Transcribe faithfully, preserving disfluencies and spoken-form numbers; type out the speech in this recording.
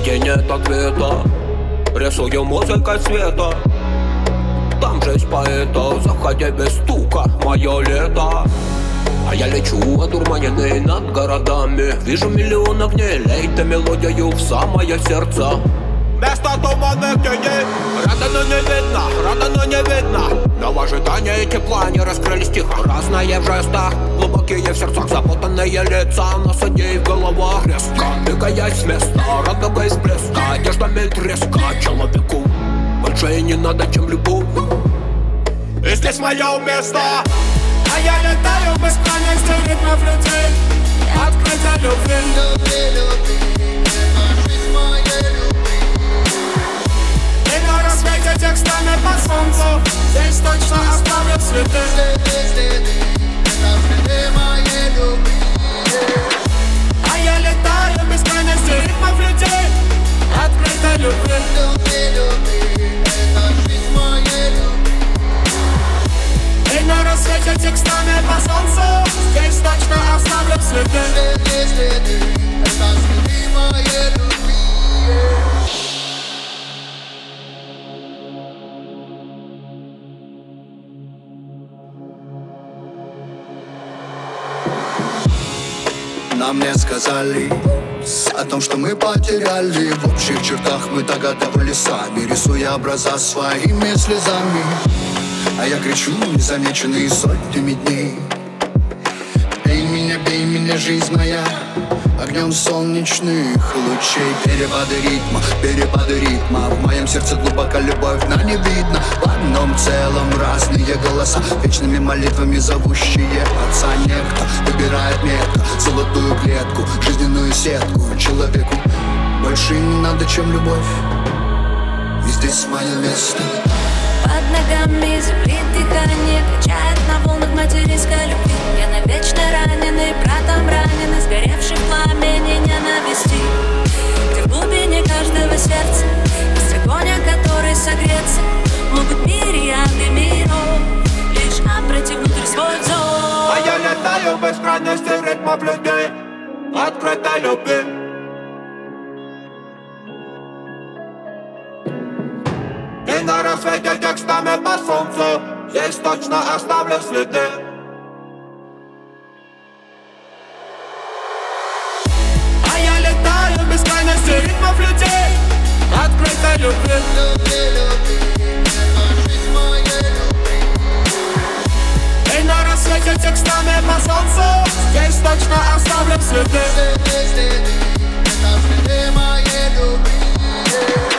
где нет ответа, рисую музыкой света. Там жизнь поэта, заходи без стука, мое лето. А я лечу одурманенный над городами, вижу миллион огней, лей-то мелодию в самое сердце. Вместо туманных теней, рада, но не видно, рада, но не видно. Но в ожидании тепла не раскрылись тихо, разные в жестах, глубокие в сердцах, запутанные лица, нас идей в головах резко, двигаясь с места, радуга из блеска, одеждами треска. Человеку больше и не надо, чем любовь, и здесь мое место. А я летаю в бесконечности ритмов людей, открыто любви. Любви, любви, это жизнь моей любви. И на рассвете текстами по солнцу здесь точно оставят следы. Следы, следы, это следы моей любви. А я летаю в бесконечности ритмов людей, открыто любви. Любви, любви, это жизнь моей любви. И на рассвете текстами по солнцу здесь точно оставлю следы. Следы, следы, это следы моей любви. Нам не сказали о том, что мы потеряли. В общих чертах мы догадывали сами, рисуя образа своими слезами. А я кричу, незамеченный сотнями дней: бей меня, бей меня, жизнь моя, огнем солнечных лучей. Перепады ритма, перепады ритма, в моем сердце глубоко любовь, но не видно. В одном целом разные голоса, вечными молитвами зовущие отца. Некто выбирает метко золотую клетку, жизненную сетку. Человеку больше не надо, чем любовь, и здесь мое место. Под ногами земли дыхание качает на волнах материнской любви. Я навечно раненый, братом раненый, сгоревший в пламени ненависти. Где в глубине каждого сердца есть огонь, о который согреться могут мириады миров, лишь обрати внутрь свой взор. А я летаю в бескрайности ритмов людей, открытой любви. И на рассвете текстами по солнцу здесь точно оставлю следы. А я летаю в бесконечности ритмов людей, открытой любви. Любви, любви, это жизнь моей любви. И на рассвете текстами по солнцу здесь точно оставлю следы. Следы, следы, это следы моей любви.